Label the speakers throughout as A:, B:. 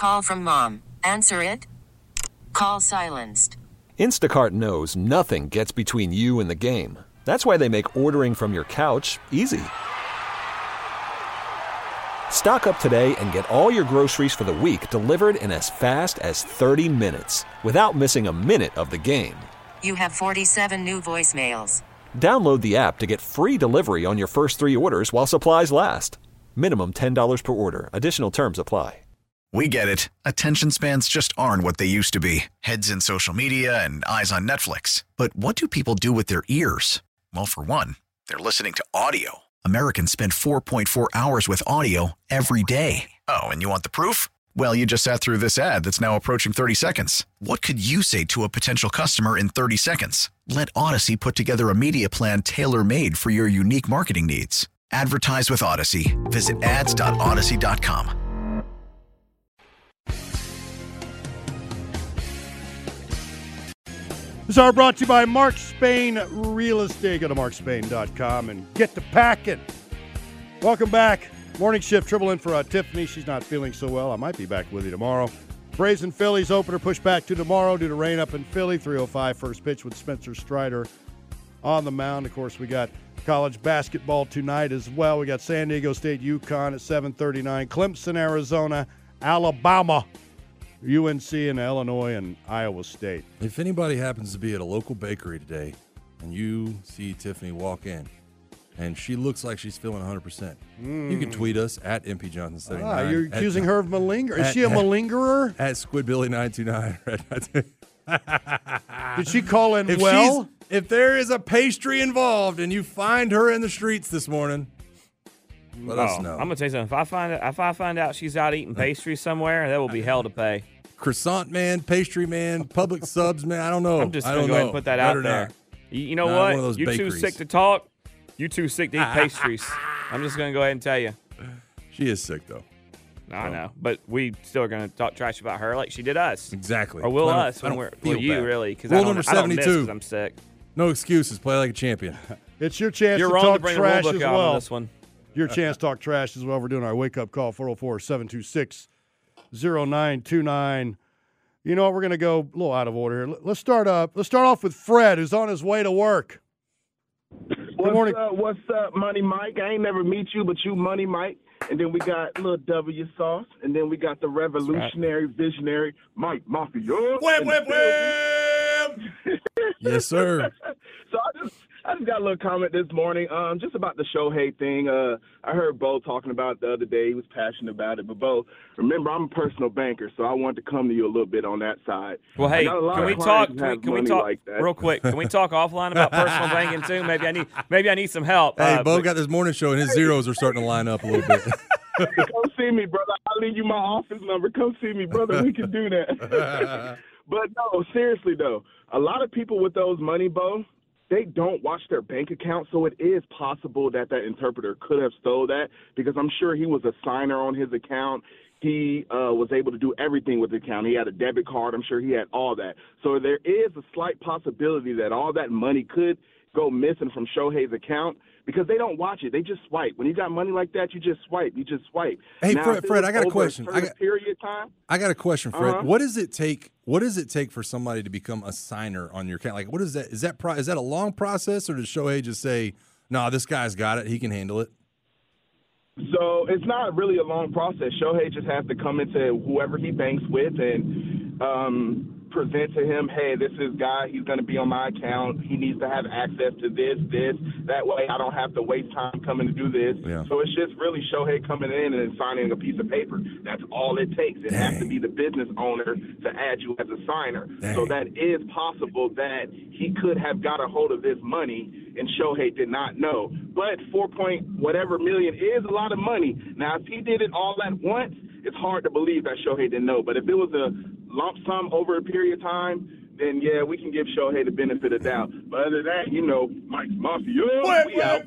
A: Call from mom. Answer it. Call silenced.
B: Instacart knows nothing gets between you and the game. That's why they make ordering from your couch easy. Stock up today and get all your groceries for the week delivered in as fast as 30 minutes without missing a minute of the game.
A: You have 47 new voicemails.
B: Download the app to get free delivery on your first 3 orders while supplies last. Minimum $10 per order. Additional terms apply.
C: We get it. Attention spans just aren't what they used to be. Heads in social media and eyes on Netflix. But what do people do with their ears? Well, for one, they're listening to audio. Americans spend 4.4 hours with audio every day. Oh, and you want the proof? Well, you just sat through this ad that's now approaching 30 seconds. What could you say to a potential customer in 30 seconds? Let Odyssey put together a media plan tailor-made for your unique marketing needs. Advertise with Odyssey. Visit ads.odyssey.com.
D: This hour brought to you by Mark Spain Real Estate. Go to markspain.com and get to packing. Welcome back. Morning shift, triple in for Tiffany. She's not feeling so well. I might be back with you tomorrow. Braves and Phillies opener pushed back to tomorrow due to rain up in Philly. 3:05 first pitch with Spencer Strider on the mound. Of course, we got college basketball tonight as well. We got San Diego State, UConn at 7:39. Clemson, Arizona, Alabama, UNC, and Illinois and Iowa State.
E: If anybody happens to be at a local bakery today and you see Tiffany walk in and she looks like she's feeling 100%, you can tweet us at MPJohnson79.
D: You're accusing her of malingering. Is she a malingerer?
E: At SquidBilly929.
D: Did she call in
E: If there is a pastry involved and you find her in the streets this morning, let us know.
F: I'm gonna tell you something. If I find out she's out eating pastry somewhere, that will be hell to pay.
E: Croissant man, pastry man, public subs man. I don't know.
F: I'm just gonna go ahead and put that out there. You know what? You're
E: bakeries.
F: too sick to talk. You're too sick to eat pastries. I'm just gonna go ahead and tell you.
E: She is sick though.
F: I know, but we still are gonna talk trash about her like she did us.
E: Exactly.
F: Or will us when we're really? Because rule
E: number 72.
F: I'm sick.
E: No excuses. Play like a champion.
D: It's your chance
F: You're
D: to
F: wrong
D: talk
F: to bring
D: trash
F: the rule book
D: as
F: out
D: well.
F: on this one.
D: Your chance to talk trash as well. We're doing our wake-up call, 404-726-0929. You know what? We're going to go a little out of order here. Let's start off with Fred, who's on his way to work. Good morning.
G: What's up, Money Mike? I ain't never meet you, but you Money Mike. And then we got little W Sauce. And then we got the revolutionary, visionary Mike Mafia.
E: Whip, whip, whip! Yes, sir.
G: So I just got a little comment this morning, just about the Shohei thing. I heard Bo talking about it the other day. He was passionate about it. But Bo, remember, I'm a personal banker, so I wanted to come to you a little bit on that side.
F: Well, hey, can we talk? Can we talk real quick? Can we talk offline about personal banking too? Maybe I need some help.
E: Hey, Bo got this morning show, and his zeros are starting to line up a little bit.
G: Come see me, brother. I'll leave you my office number. Come see me, brother. We can do that. But no, seriously though, a lot of people with those money, Bo, they don't watch their bank account, so it is possible that interpreter could have stole that because I'm sure he was a signer on his account. He was able to do everything with the account. He had a debit card. I'm sure he had all that. So there is a slight possibility that all that money could go missing from Shohei's account because they don't watch it. They just swipe. When you got money like that, you just swipe.
E: Hey,
G: now,
E: Fred, I got a question.
G: Period of time.
E: I got a question, Fred. What does it take? What does it take for somebody to become a signer on your account? Like, what is that? Is that a long process, or does Shohei just say, "No, this guy's got it. He can handle it"?
G: So it's not really a long process. Shohei just has to come into whoever he banks with and present to him, hey, this is guy, he's going to be on my account. He needs to have access to this. That way I don't have to waste time coming to do this.
E: Yeah.
G: So it's just really Shohei coming in and signing a piece of paper. That's all it takes. It has to be the business owner to add you as a signer. So that is possible that he could have got a hold of this money and Shohei did not know. But 4.whatever million is a lot of money. Now, if he did it all at once, it's hard to believe that Shohei didn't know. But if it was a lump sum over a period of time, then, yeah, we can give Shohei the benefit of doubt. But other than that, Mike's Mafia, we out.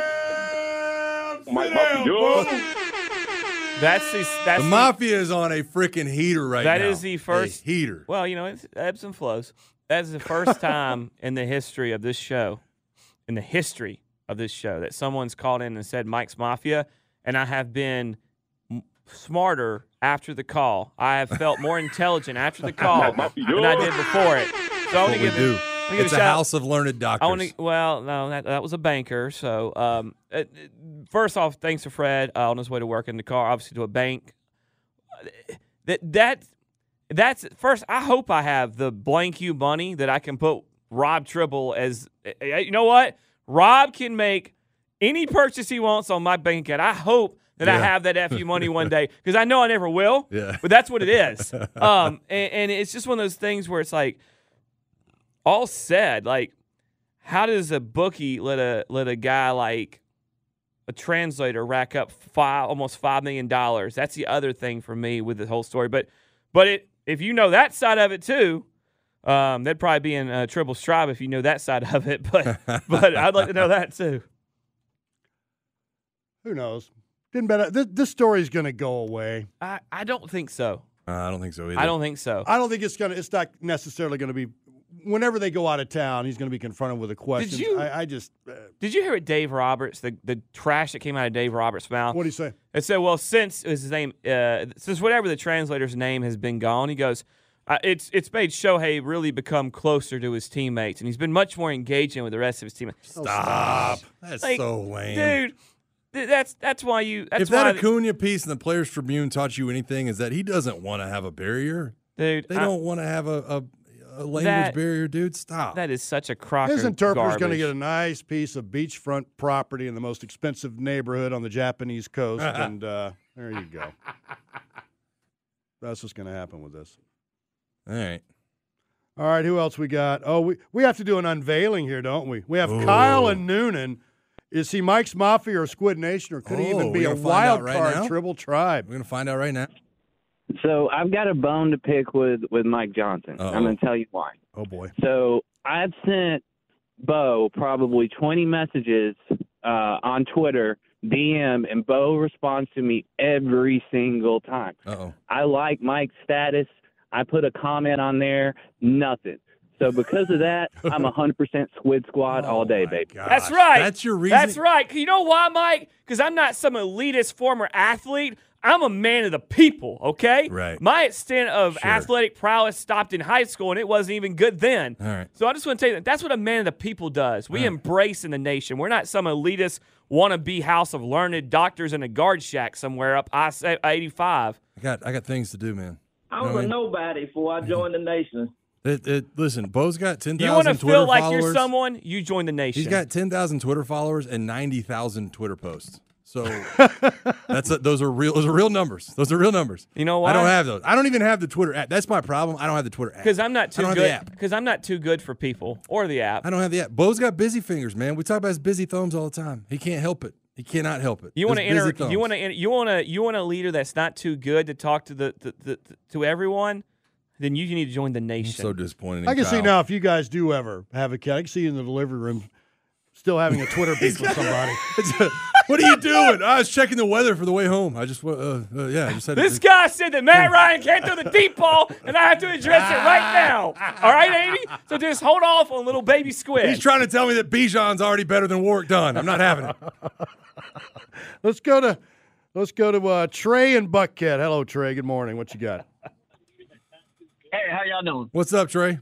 G: Mike Mafia.
F: That's
E: the Mafia is on a freaking heater right now.
F: That is the first
E: heater.
F: Well, it's ebbs and flows. That is the first time in the history of this show, that someone's called in and said Mike's Mafia, and I have been smarter after the call. I have felt more intelligent after the call than I did before it. So I want to give
E: It's a house of learned doctors.
F: That was a banker. So first off, thanks to Fred on his way to work in the car, obviously to a bank. That's first. I hope I have the blank you money that I can put Rob Tribble as. You know what? Rob can make any purchase he wants on my bank account. I hope that I have that FU money one day because I know I never will.
E: Yeah.
F: But that's what it is. And it's just one of those things where it's like, all said, like, how does a bookie let a guy like a translator rack up almost $5 million? That's the other thing for me with the whole story. But if you know that side of it too, that'd probably be in Tribble Stripe if you know that side of it. But I'd like to know that too.
D: Who knows? Didn't bet this story's going to go away.
F: I don't think so.
E: I don't think so either.
F: I don't think so.
D: I don't think it's not necessarily going to be. Whenever they go out of town, he's going to be confronted with a question.
F: Did you hear what Dave Roberts, the trash that came out of Dave Roberts' mouth?
D: What did he say?
F: It said, well, since whatever the translator's name has been gone, he goes, it's made Shohei really become closer to his teammates, and he's been much more engaging with the rest of his teammates.
E: Stop. That's so lame.
F: Dude, that's why you. That's
E: if that Acuna piece in the Players Tribune taught you anything, is that he doesn't want to have a barrier.
F: Dude,
E: they don't want to have a language barrier, dude. Stop.
F: That is such a crock.
D: His
F: of
D: interpreter's
F: garbage.
D: going to get a nice piece of beachfront property in the most expensive neighborhood on the Japanese coast, and there you go. That's what's going to happen with this.
E: All
D: right. Who else we got? Oh, we have to do an unveiling here, don't we? We have Kyle and Noonan. Is he Mike's Mafia or Squid Nation, or could he even be a wild card Tribble Tribe?
E: We're going to find out right now.
H: So I've got a bone to pick with Mike Johnson.
E: Uh-oh.
H: I'm going to tell you why.
D: Oh, boy.
H: So I've sent Bo probably 20 messages on Twitter, DM, and Bo responds to me every single time.
E: Uh-oh.
H: I like Mike's status. I put a comment on there, nothing. So because of that, I'm 100% Squid Squad all day, baby.
E: Gosh.
F: That's right.
E: That's your reason.
F: That's right. You know why, Mike? Because I'm not some elitist former athlete. I'm a man of the people, okay?
E: Right.
F: My extent of athletic prowess stopped in high school, and it wasn't even good then.
E: All right.
F: So I just want to tell you that's what a man of the people does. We embrace in the nation. We're not some elitist wannabe house of learned doctors in a guard shack somewhere up I-85.
E: I got things to do, man.
I: I was a nobody before I joined the nation.
E: Listen, Bo's got 10,000 Twitter followers.
F: You want to feel like you're someone, you join the nation.
E: He's got 10,000 Twitter followers and 90,000 Twitter posts. So those are real numbers. Those are real numbers.
F: You know why?
E: I don't have those. I don't even have the Twitter app. That's my problem. I don't have the Twitter app.
F: Because I'm not too good. Because I'm not too good for people or the app.
E: I don't have the app. Bo's got busy fingers, man. We talk about his busy thumbs all the time. He can't help it. He cannot help it.
F: You want a leader that's not too good to talk to everyone. Then you need to join the nation.
E: I'm so disappointed.
D: I can see now if you guys do ever have a cat, I can see you in the delivery room still having a Twitter beef with somebody.
E: What are you doing? I was checking the weather for the way home. I just had
F: this guy said that Matt Ryan can't throw the deep ball, and I have to address it right now. All right, Amy? So just hold off on little baby Squid.
E: He's trying to tell me that Bijan's already better than Warwick Dunn. I'm not having it.
D: Let's go to Trey and Buckhead. Hello, Trey. Good morning. What you got?
I: Hey, how y'all doing?
E: What's up, Trey?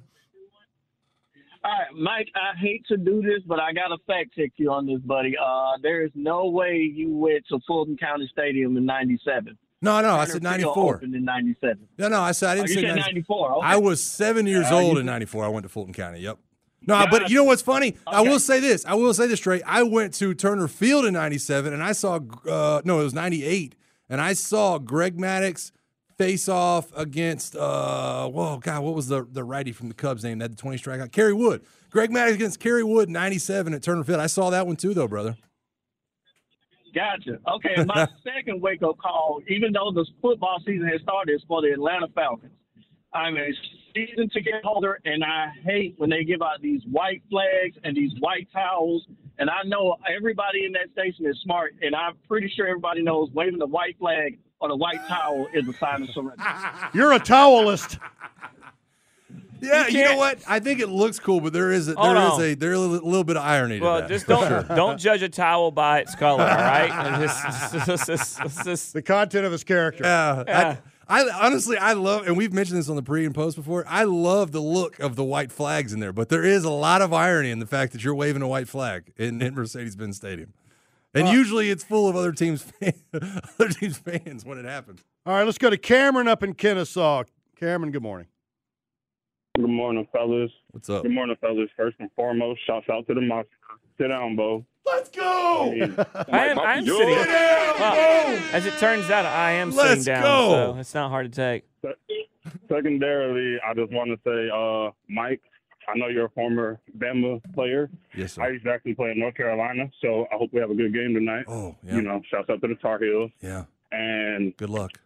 I: All right, Mike, I hate to do this, but I got to fact check you on this, buddy. There is no way you went to Fulton County Stadium in 97.
E: No, I said 94.
I: Opened in 97.
E: No, I didn't say
I: 94. Okay.
E: I was 7 years old in 94. I went to Fulton County, yep. No, but you know what's funny? Okay. I will say this, Trey. I went to Turner Field in 97, and I saw it was 98, and I saw Greg Maddux face off against what was the righty from the Cubs name that had the 20 strikeout? Kerry Wood. Greg Maddux against Kerry Wood, 97 at Turner Field. I saw that one too, though, brother.
I: Gotcha. Okay, my second wake-up call, even though the football season has started, is for the Atlanta Falcons. I'm a season ticket holder, and I hate when they give out these white flags and these white towels. And I know everybody in that station is smart, and I'm pretty sure everybody knows waving the white flag or the white towel is a sign of surrender.
D: You're a towelist.
E: Yeah, you know what? I think it looks cool, but there is a little bit of irony to that.
F: Well, just don't judge a towel by its color, all right?
D: The content of his character.
E: Yeah. I honestly, I love, and we've mentioned this on the pre and post before, I love the look of the white flags in there, but there is a lot of irony in the fact that you're waving a white flag in Mercedes-Benz Stadium. And usually it's full of other teams' fans when it happens.
D: All right, let's go to Cameron up in Kennesaw. Cameron, good morning.
J: Good morning, fellas.
E: What's up?
J: Good morning, fellas. First and foremost, shouts out to the Monster. Sit down, Bo.
E: Let's go!
F: I am sitting down. As it turns out, I am sitting down, so it's not hard to take.
J: Secondarily, I just want to say, Mike, I know you're a former Bama player.
E: Yes, sir.
J: I used to actually play in North Carolina, so I hope we have a good game tonight.
E: Oh, yeah.
J: You know, shouts out to the Tar Heels.
E: Yeah.
J: And
E: good luck.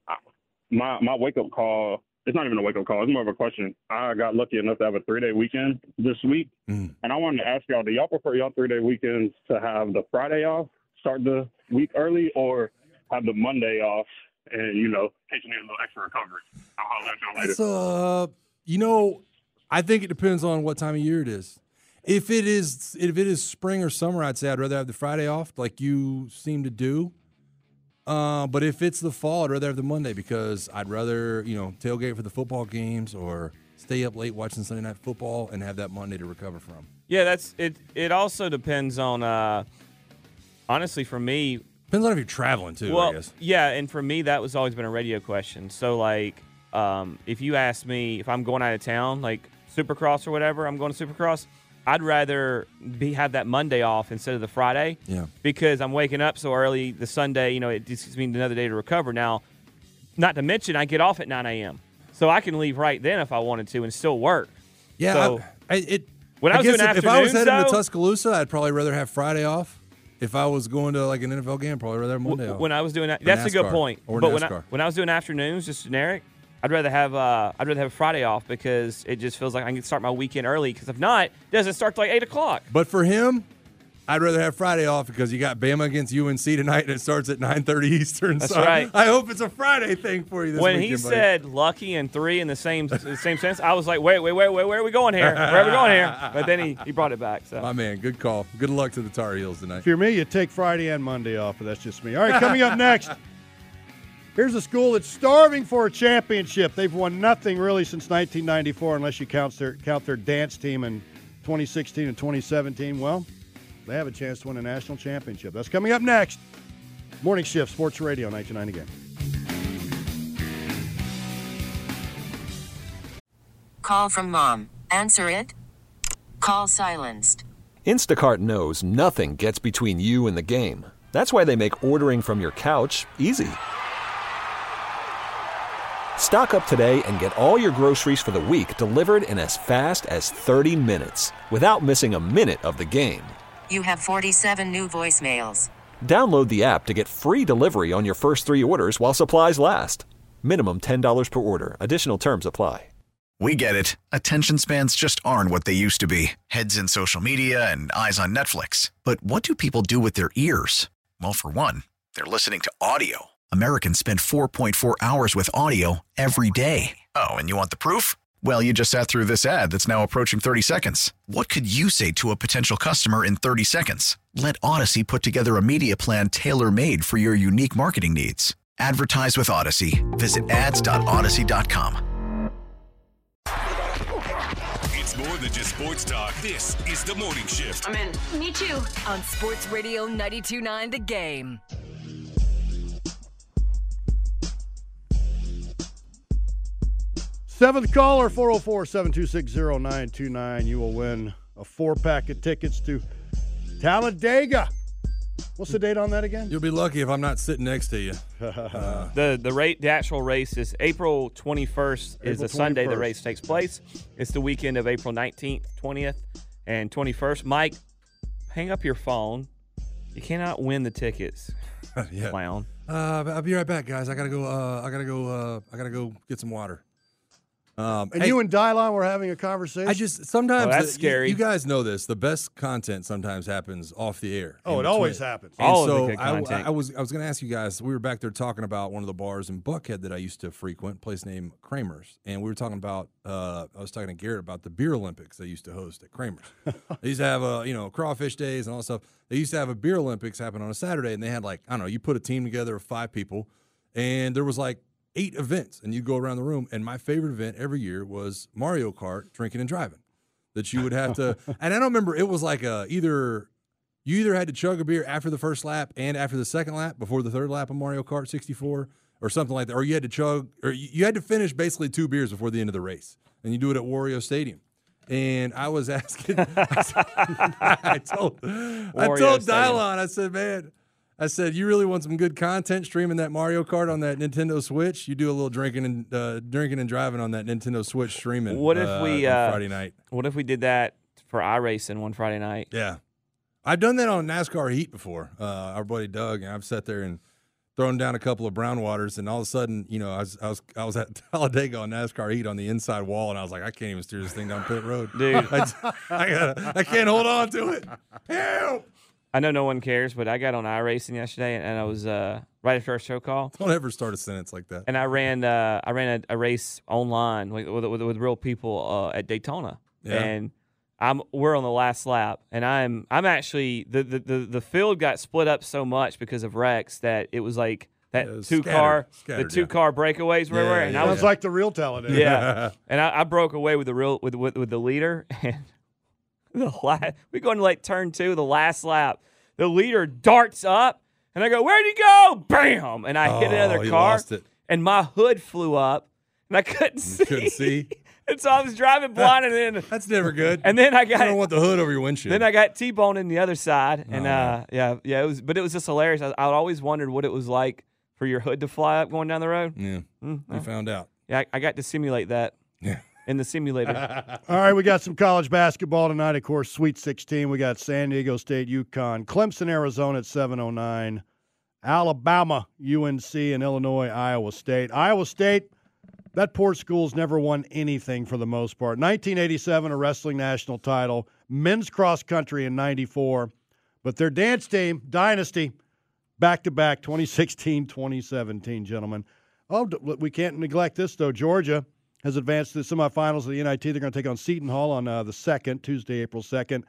J: My wake-up call, it's not even a wake-up call. It's more of a question. I got lucky enough to have a 3-day weekend this week, and I wanted to ask y'all, do y'all prefer y'all 3-day weekends to have the Friday off, start the week early, or have the Monday off and, you know, take a little extra recovery? I'll holler at y'all later.
E: I think it depends on what time of year it is. If it is spring or summer, I'd say I'd rather have the Friday off, like you seem to do. But if it's the fall, I'd rather have the Monday because I'd rather, tailgate for the football games or stay up late watching Sunday Night Football and have that Monday to recover from.
F: Yeah, that's it. It also depends on, honestly, for me.
E: Depends on if you're traveling, too, I guess.
F: Yeah, and for me, that was always been a radio question. So, like, if you ask me if I'm going out of town, like Supercross or whatever, I'm going to Supercross, I'd rather have that Monday off instead of the Friday.
E: Yeah.
F: Because I'm waking up so early the Sunday, it just gives me another day to recover. Now, not to mention, I get off at 9 a.m. So I can leave right then if I wanted to and still work.
E: Yeah.
F: So,
E: if I was heading to Tuscaloosa, I'd probably rather have Friday off. If I was going to like an NFL game, I'd probably rather have Monday off.
F: When I was doing that, that's a good point.
E: Or
F: but
E: NASCAR.
F: when I was doing afternoons, just generic, I'd rather have Friday off because it just feels like I can start my weekend early. Because if not, it doesn't start till like 8 o'clock.
E: But for him, I'd rather have Friday off because you got Bama against UNC tonight and it starts at 9:30 Eastern.
F: That's
E: so
F: right.
E: I hope it's a Friday thing for you this
F: when
E: weekend,
F: he
E: buddy.
F: said lucky and 3 in the same sense, I was like, wait, where are we going here? Where are we going here? But then he brought it back. So
E: my man, good call. Good luck to the Tar Heels tonight.
D: If you're me, you take Friday and Monday off, but that's just me. All right, coming up next. Here's a school that's starving for a championship. They've won nothing really since 1994, unless you count their dance team in 2016 and 2017. Well, they have a chance to win a national championship. That's coming up next. Morning Shift, Sports Radio, 99 Game.
A: Call from mom. Answer it. Call silenced.
B: Instacart knows nothing gets between you and the game. That's why they make ordering from your couch easy. Stock up today and get all your groceries for the week delivered in as fast as 30 minutes without missing a minute of the game.
A: You have 47 new voicemails.
B: Download the app to get free delivery on your first 3 orders while supplies last. Minimum $10 per order. Additional terms apply.
C: We get it. Attention spans just aren't what they used to be. Heads in social media and eyes on Netflix. But what do people do with their ears? Well, for one, they're listening to audio. Americans spend 4.4 hours with audio every day. Oh, and you want the proof? Well, you just sat through this ad that's now approaching 30 seconds. What could you say to a potential customer in 30 seconds? Let Odyssey put together a media plan tailor-made for your unique marketing needs. Advertise with Odyssey. Visit ads.odyssey.com.
K: It's more than just sports talk. This is The Morning Shift.
L: I'm in. Me too. On Sports Radio 92.9 The Game.
D: Seventh caller, 404-726-0929. You will win a 4-pack of tickets to Talladega. What's the date on that again?
E: You'll be lucky if I'm not sitting next to you.
F: The actual race is April 21st. Is the Sunday the race takes place. It's the weekend of April 19th, 20th, and 21st. Mike, hang up your phone. You cannot win the tickets.
E: Yeah.
F: Clown.
E: I'll be right back, guys. I gotta go get some water.
D: And you and Dylon were having a conversation?
E: I just sometimes
F: that's scary.
E: You guys know this. The best content sometimes happens off the air.
D: Oh, it always happens.
E: And
F: All of
E: so
F: the good content.
E: I was going to ask you guys. We were back there talking about one of the bars in Buckhead that I used to frequent, a place named Kramer's, and we were talking about. I was talking to Garrett about the beer Olympics they used to host at Kramer's. They used to have crawfish days and all that stuff. They used to have a beer Olympics happen on a Saturday, and they had you put a team together of 5 people, and there was 8 events, and you'd go around the room. And my favorite event every year was Mario Kart drinking and driving. That you would have to, and I don't remember. It was you either had to chug a beer after the first lap and after the second lap before the third lap of Mario Kart 64 or something like that, or you had to chug, or you had to finish basically 2 beers before the end of the race, and you do it at Wario Stadium. And I was asking, I told Dylon, I said, man. I said, you really want some good content streaming that Mario Kart on that Nintendo Switch? You do a little drinking and driving on that Nintendo Switch streaming.
F: What if we
E: on Friday night?
F: What if we did that for iRacing one Friday night?
E: Yeah, I've done that on NASCAR Heat before. Our buddy Doug and I've sat there and thrown down a couple of brown waters, and all of a sudden, I was at Talladega on NASCAR Heat on the inside wall, and I was like, I can't even steer this thing down pit road,
F: dude.
E: I can't hold on to it. Help!
F: I know no one cares, but I got on iRacing yesterday, and I was right after our show call.
E: Don't ever start a sentence like that.
F: And I ran a race online with real people at Daytona, and we're on the last lap, and I'm actually the field got split up so much because of wrecks that it was like that two car breakaways were everywhere, and I was
D: like the real Talladega.
F: Yeah, and I broke away with the leader and. We go into turn 2, the last lap. The leader darts up, and I go, "Where'd he go?" Bam! And I hit another car,
E: lost it.
F: And my hood flew up, and I couldn't see.
E: Couldn't see.
F: And so I was driving blind, and then
E: that's never good.
F: And then I
E: you don't want the hood over your windshield.
F: Then I got T-boned in the other side, and it was. But it was just hilarious. I always wondered what it was like for your hood to fly up going down the road.
E: Yeah, you found out.
F: Yeah, I got to simulate that.
E: Yeah.
F: In the simulator.
D: All right, we got some college basketball tonight, of course, Sweet 16. We got San Diego State, UConn, Clemson, Arizona at 7:09, Alabama, UNC, and Illinois, Iowa State. Iowa State, that poor school's never won anything for the most part. 1987, a wrestling national title, men's cross country in 94, but their dance team, Dynasty, back-to-back, 2016, 2017, gentlemen. Oh, we can't neglect this, though. Georgia has advanced to the semifinals of the NIT. They're going to take on Seton Hall on the 2nd, Tuesday, April 2nd.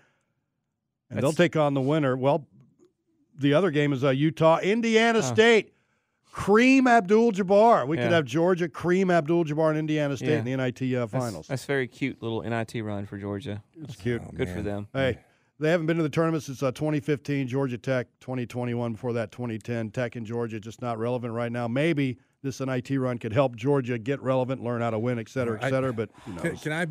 D: And they'll take on the winner. Well, the other game is Utah, Indiana State. Kareem Abdul-Jabbar. We could have Georgia, Kareem Abdul-Jabbar, and Indiana State in the NIT finals.
F: That's very cute little NIT run for Georgia.
D: It's cute.
F: Good for them.
D: Hey, they haven't been to the tournament since 2015, Georgia Tech, 2021, before that 2010. Tech and Georgia just not relevant right now. Maybe this NIT run could help Georgia get relevant, learn how to win, et cetera, but who knows?
E: Can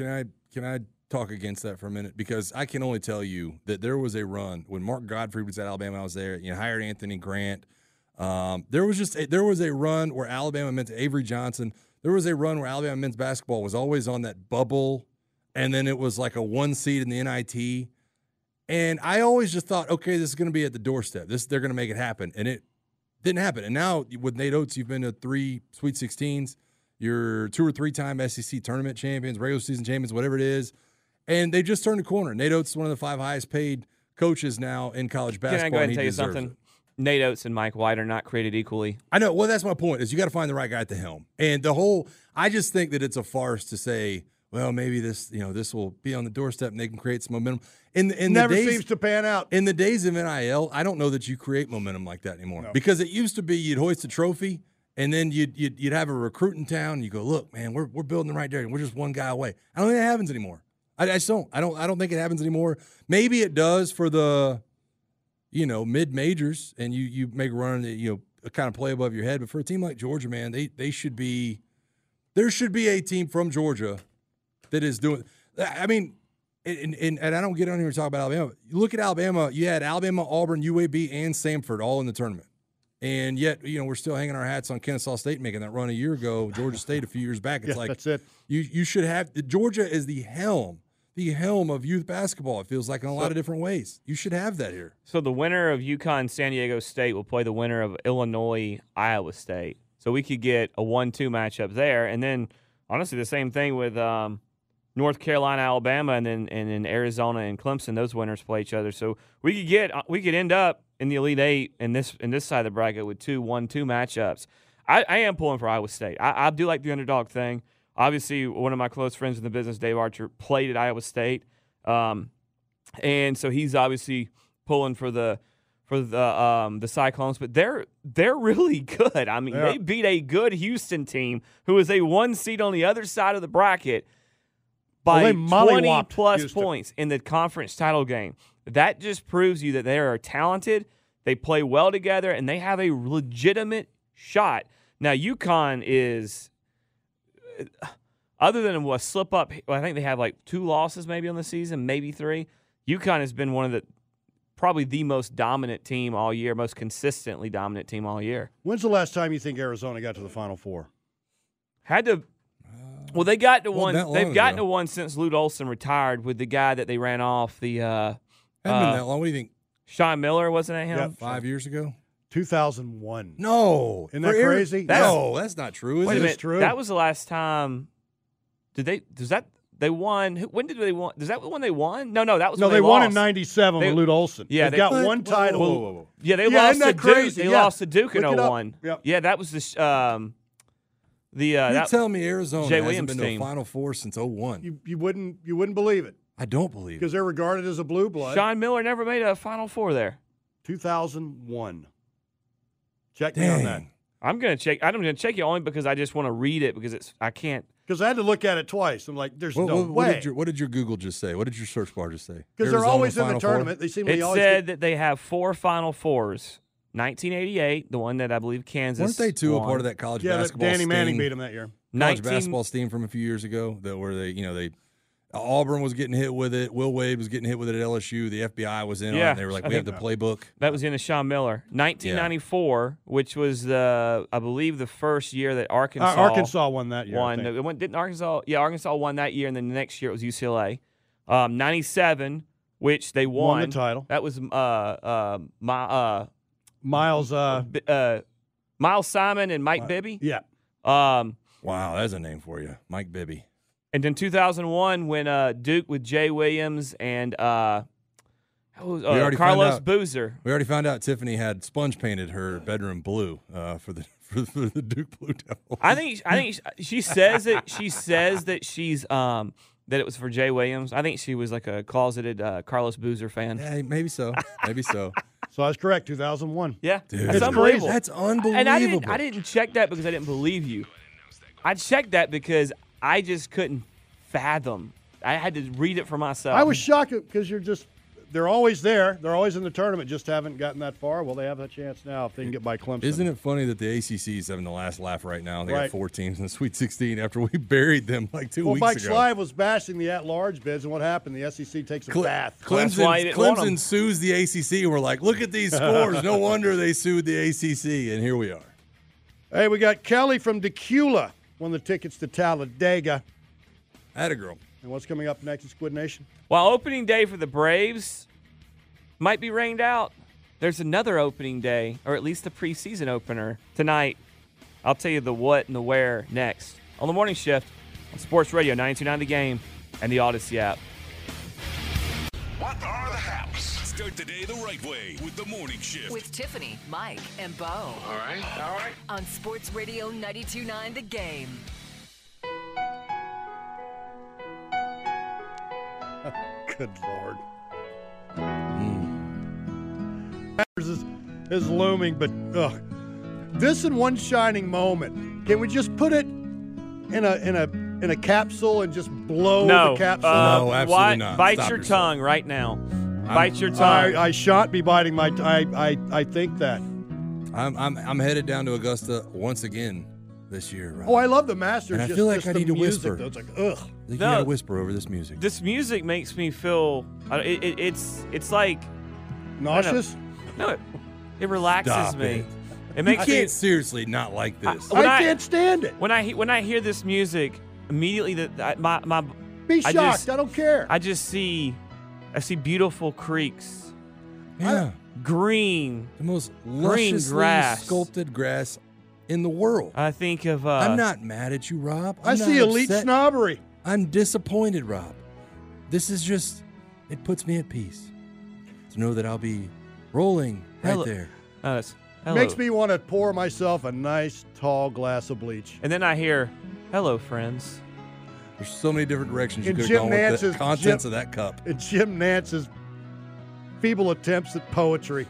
E: I talk against that for a minute? Because I can only tell you that there was a run when Mark Godfrey was at Alabama. I was there. Hired Anthony Grant. There was a run where Alabama men's Avery Johnson. There was a run where Alabama men's basketball was always on that bubble, and then it was like a 1 seed in the NIT. And I always just thought, okay, this is going to be at the doorstep. They're going to make it happen, and it didn't happen. And now with Nate Oates, you've been to 3 Sweet 16s. You're 2 or 3 time SEC tournament champions, regular season champions, whatever it is. And they just turned a corner. Nate Oates is one of the 5 highest paid coaches now in college basketball.
F: Can I go ahead and tell you something? Nate Oates and Mike White are not created equally.
E: I know. Well, that's my point, is you got to find the right guy at the helm. And I just think that it's a farce to say, well, maybe this will be on the doorstep and they can create some momentum.
D: Never seems to pan out.
E: In the days of NIL, I don't know that you create momentum like that anymore. No. Because it used to be you'd hoist a trophy and then you'd have a recruit in town and you go, look, man, we're building the right direction. We're just one guy away. I don't think that happens anymore. I just don't. I don't think it happens anymore. Maybe it does for the mid majors and you make a run that kind of play above your head. But for a team like Georgia, man, there should be a team from Georgia that is doing. I mean, and I don't get on here and talk about Alabama. You look at Alabama. You had Alabama, Auburn, UAB, and Samford all in the tournament, and yet we're still hanging our hats on Kennesaw State making that run a year ago. Georgia State a few years back. It's like
D: that's it.
E: You should have. Georgia is the helm of youth basketball. It feels like in a lot of different ways. You should have that here.
F: So the winner of UConn San Diego State will play the winner of Illinois Iowa State. So we could get a 1-2 matchup there, and then honestly, the same thing with North Carolina, Alabama, and then Arizona and Clemson. Those winners play each other. So we could end up in the Elite Eight in this side of the bracket with 2-1-2 matchups. I am pulling for Iowa State. I do like the underdog thing. Obviously, one of my close friends in the business, Dave Archer, played at Iowa State, and so he's obviously pulling for the Cyclones. But they're really good. I mean, They beat a good Houston team who is a 1 seed on the other side of the bracket by 20-plus points in the conference title game. That just proves you that they are talented, they play well together, and they have a legitimate shot. Now, UConn is, other than a slip-up, I think they have like 2 losses maybe on the season, maybe 3. UConn has been one of probably the most dominant team all year, most consistently dominant team all year.
D: When's the last time you think Arizona got to the Final Four?
F: Had to. Well, they got to one. They've gotten to one since Lute Olson retired with the guy that they ran off. The
E: hasn't been that long. What do you think?
F: Sean Miller, wasn't it him?
D: Yep.
E: 5 years ago.
D: 2001.
E: No,
D: isn't that crazy?
E: No, that's not true.
F: Wait a minute. True? That was the last time. They won? When did they won? Is that when they won? No, that was when
D: they
F: won
D: in '97 with Lute Olson.
F: Yeah,
D: they got one title.
F: Whoa. Yeah, they lost to Duke. They lost to Duke in 01.
D: Yep.
F: Yeah, that was the.
E: You're telling me Arizona
F: Jay
E: hasn't
F: Williams
E: been to a
F: team.
E: Final Four since 01.
D: You wouldn't believe it.
E: I don't believe it.
D: Because they're regarded as a blue blood.
F: Sean Miller never made a Final Four there.
D: 2001. Check me on that.
F: I'm going to check you only because I just want to read it because I can't.
D: Because I had to look at it twice. I'm like, there's no way.
E: What did your Google just say? What did your search bar just say?
D: Because they're always in the tournament. They seem to always
F: said that they have 4 Final Fours. 1988, the one that I believe Kansas
E: weren't they too
F: won.
E: a part of that college basketball
D: Danny
E: sting?
D: Manning beat them that year.
E: College basketball steam from a few years ago, where they Auburn was getting hit with it. Will Wade was getting hit with it at LSU. The FBI was in on it. And they were like, we have the playbook.
F: That was in a Sean Miller. 1994, which was I believe the first year that Arkansas
D: won that year.
F: Didn't Arkansas? Yeah, Arkansas won that year, and then the next year it was UCLA. 97, which they won
D: the title.
F: That was
D: Miles
F: Simon and Mike Bibby.
D: Yeah.
E: Wow, that's a name for you, Mike Bibby.
F: And then 2001, when Duke with Jay Williams and Carlos Boozer.
E: We already found out Tiffany had sponge painted her bedroom blue for the Duke Blue Devils.
F: I think she says it. She says that she's that it was for Jay Williams. I think she was like a closeted Carlos Boozer fan.
E: Yeah, maybe so. Maybe so.
D: So I was correct. 2001.
F: Yeah,
E: dude,
F: that's unbelievable.
E: That's unbelievable.
F: And I didn't check that because I didn't believe you. I checked that because I just couldn't fathom. I had to read it for myself.
D: I was shocked because they're always there. They're always in the tournament, just haven't gotten that far. Well, they have a chance now if they can get by Clemson.
E: Isn't it funny that the ACC is having the last laugh right now? They got 4 teams in the Sweet 16 after we buried them like 2 weeks
D: Mike
E: ago.
D: Slive was bashing the at-large bids, and what happened? The SEC takes a bath.
E: Clemson sues the ACC, and we're like, look at these scores. No wonder they sued the ACC, and here we are.
D: Hey, we got Kelly from Decula. Won the tickets to Talladega.
E: Atta girl.
D: And what's coming up next in Squid Nation?
F: While opening day for the Braves might be rained out, there's another opening day, or at least the preseason opener, tonight. I'll tell you the what and the where next on the morning shift on Sports Radio 92.9 The Game and the Odyssey app.
K: What are the haps? Start the day the right way with the morning shift.
L: With Tiffany, Mike, and Bo.
K: All right.
L: On Sports Radio 92.9 The Game.
D: Good Lord. Is looming, but this in one shining moment. Can we just put it in a capsule and just blow the capsule up?
E: No, absolutely not.
F: Bite your tongue right now. Bite your tongue.
D: I shan't be biting my tongue. I think that.
E: I'm headed down to Augusta once again this year. Right?
D: Oh, I love the Masters.
E: And I feel like I need to whisper.
D: It's like, ugh.
E: You gotta whisper over this music.
F: This music makes me feel. It's like
D: nauseous.
F: No, it relaxes
E: Stop
F: me.
E: It makes you can't seriously not like this.
D: I can't stand it.
F: When I hear this music, immediately my
D: be shocked. I don't care.
F: I see beautiful creeks.
E: Yeah.
F: Green.
E: The most
F: green
E: lusciously
F: grass.
E: sculpted grass in the world.
F: I think of.
E: I'm not mad at you, Rob.
D: I see elite snobbery.
E: I'm disappointed, Rob. This is just, it puts me at peace to know that I'll be rolling right there.
D: Makes me want to pour myself a nice, tall glass of bleach.
F: And then I hear, hello, friends.
E: There's so many different directions you
D: In
E: could have
D: Jim
E: gone with the
D: Nance's
E: contents of that cup.
D: And Jim Nance's feeble attempts at poetry.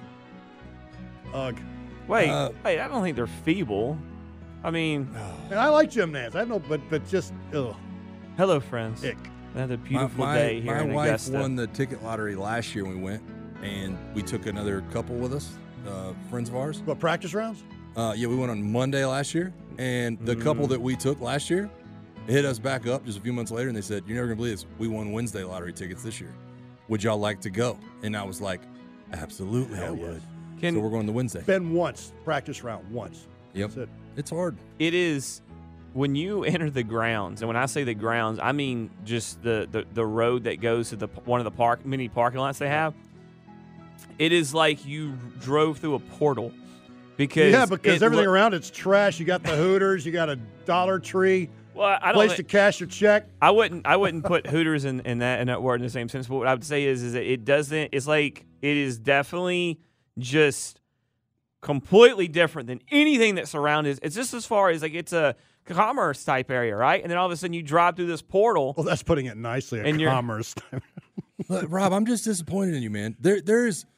D: Ugh.
F: Wait, I don't think they're feeble. I mean,
D: and I like Jim Nance. I know, but just ugh.
F: Hello, friends.
D: Ick.
F: Another beautiful day here in
E: My wife
F: Augusta.
E: won the ticket lottery last year when we went, and we took another couple with us, friends of ours.
D: What, practice rounds?
E: Yeah, we went on Monday last year, and the couple that we took last year hit us back up just a few months later, and they said, "You're never gonna believe this. We won Wednesday lottery tickets this year. Would y'all like to go?" And I was like, "Absolutely, I would." So we're going to Wednesday.
D: Been once, practice round once.
E: Yep.
D: That's it.
E: It's hard.
F: It is when you enter the grounds, and when I say the grounds, I mean just the road that goes to one of the mini parking lots they have. It is like you drove through a portal because
D: everything around it's trash. You got the Hooters, you got a Dollar Tree.
F: Well, I don't
D: place to cash your check.
F: I wouldn't put Hooters in that word in the same sense. But what I would say is that it doesn't. It's like it is definitely just completely different than anything that surrounds it. It's just as far as like it's a commerce type area, right? And then all of a sudden you drive through this portal.
D: Well, that's putting it nicely. A commerce type.
E: Look, Rob, I'm just disappointed in you, man. It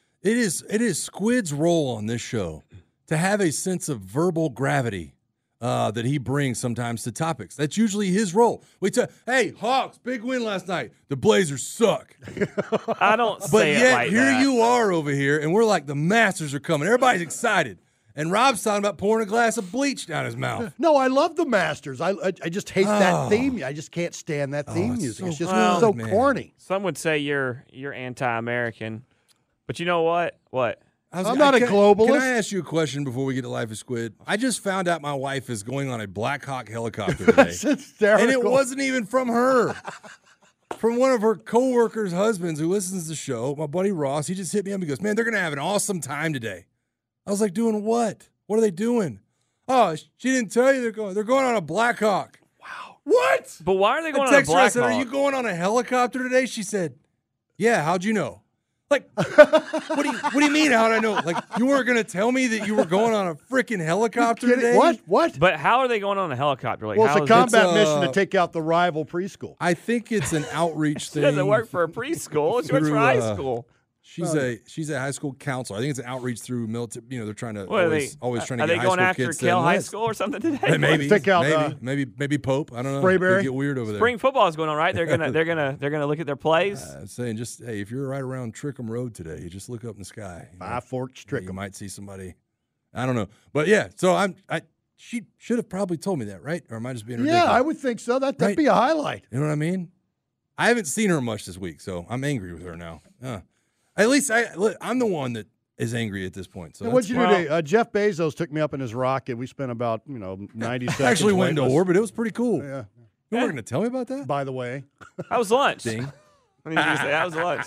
E: is Squid's role on this show to have a sense of verbal gravity that he brings sometimes to topics. That's usually his role. Hey, Hawks, big win last night. The Blazers suck.
F: I don't say
E: but
F: it
E: yet,
F: like
E: here
F: that.
E: you are over here, and we're like, the Masters are coming. Everybody's excited. And Rob's talking about pouring a glass of bleach down his mouth.
D: No, I love the Masters. I just hate that theme. I just can't stand that theme music. It's just so corny.
F: Some would say you're anti-American, but you know what? What?
D: I'm not a globalist.
E: Can I ask you a question before we get to Life of Squid? I just found out my wife is going on a Black Hawk helicopter today.
D: That's hysterical.
E: And it wasn't even from her. From one of her co-workers' husbands who listens to the show, my buddy Ross. He just hit me up and goes, "Man, they're going to have an awesome time today." I was like, "Doing what? What are they doing?" "Oh, she didn't tell you they're going on a Black Hawk." Wow. What?
F: But why are they going
E: I
F: on a
E: texted her, I
F: Black
E: said,
F: Hawk?
E: "Are you going on a helicopter today?" She said, "Yeah, how'd you know?" Like, what do you mean, how'd I know? Like, you weren't going to tell me that you were going on a freaking helicopter today?
D: What?
F: But how are they going on a helicopter? Like,
D: Well,
F: how
D: it's a
F: is it-
D: combat mission to take out the rival preschool.
E: I think it's an outreach
F: She
E: thing.
F: doesn't work for a preschool. She works for
E: through,
F: high school.
E: She's a high school counselor. I think it's an outreach through military. You know, they're trying to
F: What
E: always trying to
F: are
E: get
F: they
E: high
F: going
E: school
F: after
E: kids to
F: Kell High
E: enlist.
F: School or something today?
E: Maybe,
D: Take out,
E: maybe Pope. I don't know.
D: Sprayberry?
E: They get weird over there.
F: Spring football is going on, right? They're gonna look at their plays.
E: I'm saying, just hey, if you're right around Trickham Road today, you just look up in the sky.
D: Five Forks
E: You
D: Trickham.
E: might see somebody. I don't know, but yeah. So she should have probably told me that, right? Or am I just being ridiculous?
D: Yeah, I would think so. That'd
E: Right.
D: be a highlight.
E: You know what I mean? I haven't seen her much this week, so I'm angry with her now. At least I'm the one that is angry at this point. So
D: What'd you do
E: that's
D: today? Jeff Bezos took me up in his rocket. We spent about 90 seconds.
E: actually went into
D: weightless.
E: orbit. It was pretty cool.
D: Yeah.
E: You weren't going to tell me about that?
D: By the way,
F: That was lunch.
E: Ding.
F: I need you to say that was lunch.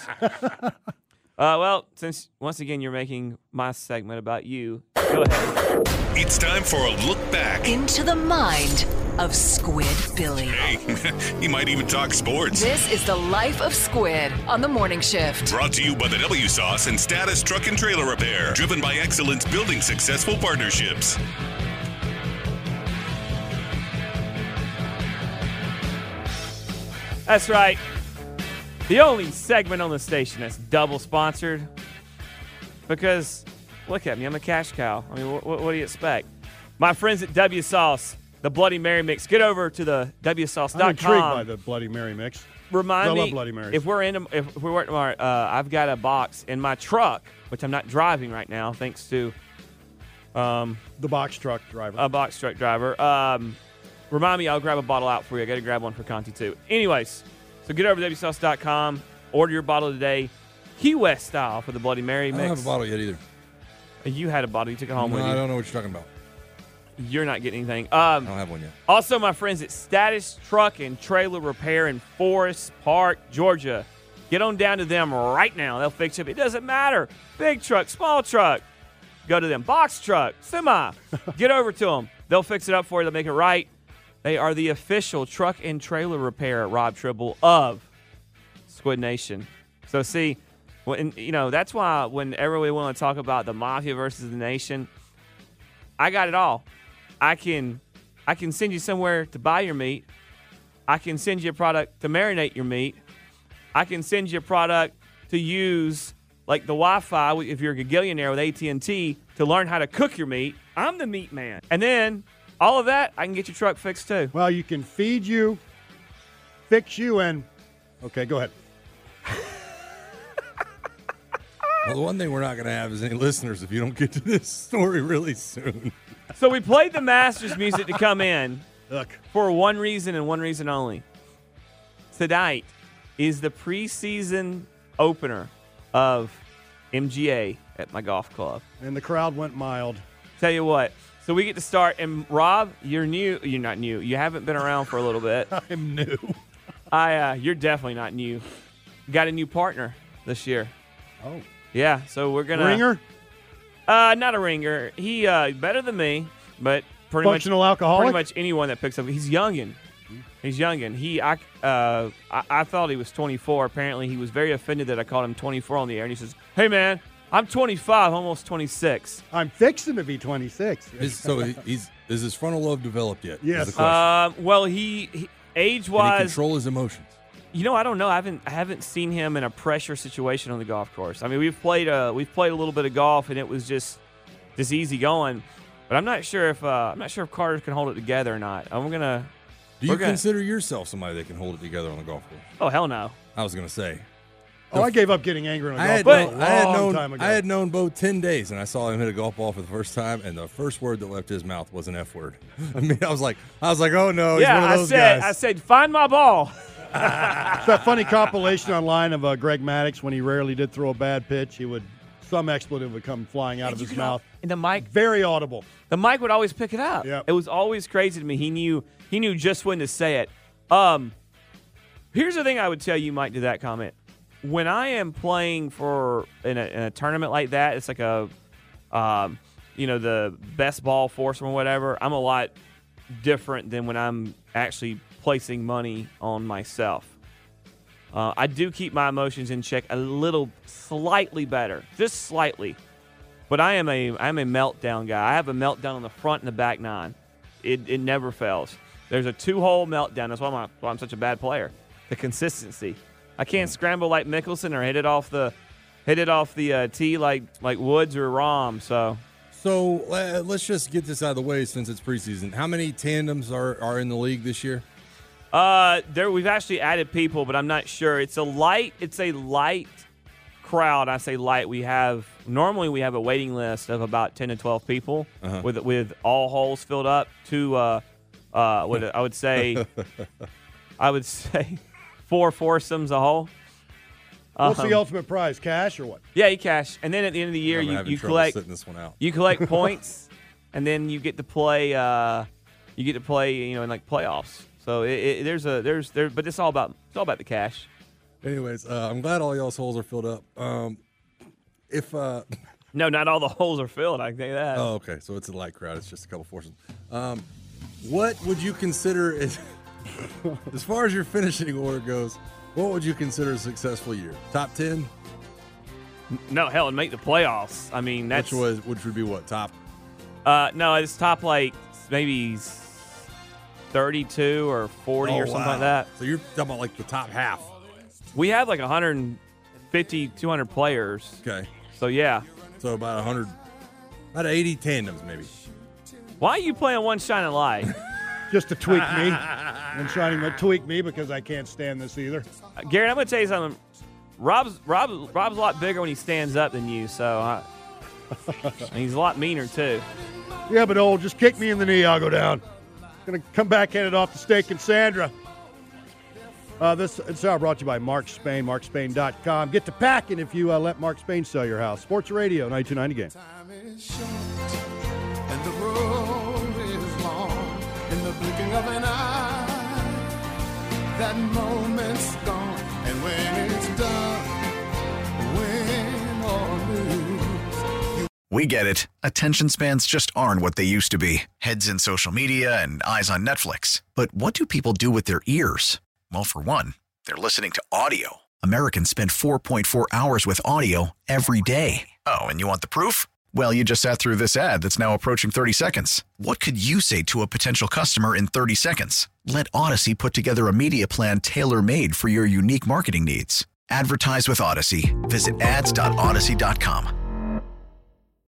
F: Well, since once again you're making my segment about you, go ahead.
K: It's time for a look back.
L: Into the mind of Squid Billy.
K: Hey, he might even talk sports.
L: This is the Life of Squid on the Morning Shift.
K: Brought to you by the W Sauce and Status Truck and Trailer Repair. Driven by excellence, building successful partnerships.
F: That's right. The only segment on the station that's double sponsored. Because, look at me, I'm a cash cow. I mean, what do you expect? My friends at W Sauce, the Bloody Mary Mix. Get over to the WSauce.com.
D: I'm intrigued by the Bloody Mary mix.
F: Remind
D: I
F: me
D: love Bloody Marys.
F: if we work tomorrow. I've got a box in my truck, which I'm not driving right now, thanks to
D: the box truck driver.
F: a box truck driver. Remind me, I'll grab a bottle out for you. I got to grab one for Conti too. Anyways, so get over to WSauce.com, order your bottle today, Key West style for the Bloody Mary
E: I
F: mix.
E: don't have a bottle yet either.
F: You had a bottle. You took it home
E: No,
F: with you.
E: I don't know what you're talking about.
F: You're not getting anything.
E: I don't have one yet.
F: Also, my friends at Status Truck and Trailer Repair in Forest Park, Georgia. Get on down to them right now. They'll fix it. It doesn't matter. Big truck, small truck. Go to them. Box truck, semi. Get over to them. They'll fix it up for you. They'll make it right. They are the official truck and trailer repair, Rob Tribble, of Squid Nation. So, see, that's why whenever we want to talk about the Mafia versus the Nation, I got it all. I can send you somewhere to buy your meat. I can send you a product to marinate your meat. I can send you a product to use, like the Wi-Fi, if you're a gagillionaire with AT&T, to learn how to cook your meat. I'm the meat man. And then all of that, I can get your truck fixed too.
D: Well, you can feed you, fix you, and okay, go ahead.
E: Well, the one thing we're not going to have is any listeners if you don't get to this story really soon.
F: So we played the Masters music to come in
D: Look.
F: for one reason and one reason only. Tonight is the preseason opener of MGA at my golf club.
D: And the crowd went mild.
F: Tell you what. So we get to start. And, Rob, you're new. You're not new. You haven't been around for a little bit.
D: I'm new.
F: You're definitely not new. Got a new partner this year.
D: Oh.
F: Yeah, so we're going to.
D: Ringer?
F: Not a ringer. He better than me, but
D: Functional alcoholic?
F: Pretty much anyone that picks up. He's youngin'. He's youngin'. I thought he was 24. Apparently, he was very offended that I called him 24 on the air. And he says, "Hey, man, I'm 25, almost 26.
D: I'm fixing to be 26.
E: Is his frontal lobe developed yet?
D: Yes.
F: Well, he age-wise,
E: can he control his emotions?
F: I don't know. I haven't seen him in a pressure situation on the golf course. I mean, we've played a little bit of golf, and it was just easy going. But I'm not sure if Carter can hold it together or not.
E: Do you consider yourself somebody that can hold it together on the golf course?
F: Oh, hell no.
E: I was going to say.
D: I gave up getting angry on a golf ball a long time ago.
E: I had known Bo 10 days, and I saw him hit a golf ball for the first time, and the first word that left his mouth was an F word. I mean, I was like, oh no, he's one of those guys.
F: I said, find my ball.
D: It's that funny compilation online of Greg Maddux when he rarely did throw a bad pitch. Some expletive would come flying out of his mouth.
F: And the mic,
D: very audible.
F: The mic would always pick it up.
D: Yep.
F: It was always crazy to me. He knew just when to say it. Here's the thing I would tell you, Mike, to that comment. When I am playing in a tournament like that, it's like the best ball foursome or whatever. I'm a lot different than when I'm actually placing money on myself. I do keep my emotions in check slightly better, just slightly. But I'm a meltdown guy. I have a meltdown on the front and the back nine. It never fails. There's a 2-hole meltdown. That's why I'm such a bad player. The consistency. I can't scramble like Mickelson or hit it off the tee like Woods or Rahm. So
E: let's just get this out of the way since it's preseason. How many tandems are in the league this year?
F: We've actually added people, but I'm not sure. It's a light crowd. I say light. Normally we have a waiting list of about 10 to 12 people with all holes filled up to I would say 4 foursomes a hole.
D: What's the ultimate prize? Cash or what?
F: Yeah, you cash. And then at the end of the year, you collect.
E: This one out.
F: You collect points, and then you get to play. In like playoffs. So but it's all about the cash.
E: Anyways, I'm glad all y'all's holes are filled up.
F: No, not all the holes are filled. I can tell you that.
E: Oh, okay. So it's a light crowd. It's just a couple foursomes. What would you consider as far as your finishing order goes? What would you consider a successful year? Top 10?
F: No, hell, and make the playoffs. I mean, which
E: would be what, top?
F: No, it's top like maybe 32 or 40 or something like that.
E: So you're talking about like the top half.
F: We have like 150, 200 players.
E: Okay.
F: So yeah.
E: So about 80 tandems maybe.
F: Why are you playing One Shining Light?
D: Just to tweak me. One Shining Light tweak me because I can't stand this either.
F: Garrett, I'm going to tell you something. Rob's a lot bigger when he stands up than you, so he's a lot meaner too.
D: Yeah, but just kick me in the knee, I'll go down. Going to come back, hand it off to Steak and Sandra. It's brought to you by Mark Spain, markspain.com. Get to packing if you let Mark Spain sell your house. Sports Radio, 92.9 Game.
M: Time is short, and the road is long. In the blinking of an eye, that moment's gone. And when it's done, win or lose.
C: We get it. Attention spans just aren't what they used to be. Heads in social media and eyes on Netflix. But what do people do with their ears? Well, for one, they're listening to audio. Americans spend 4.4 hours with audio every day. Oh, and you want the proof? Well, you just sat through this ad that's now approaching 30 seconds. What could you say to a potential customer in 30 seconds? Let Odyssey put together a media plan tailor-made for your unique marketing needs. Advertise with Odyssey. Visit ads.odyssey.com.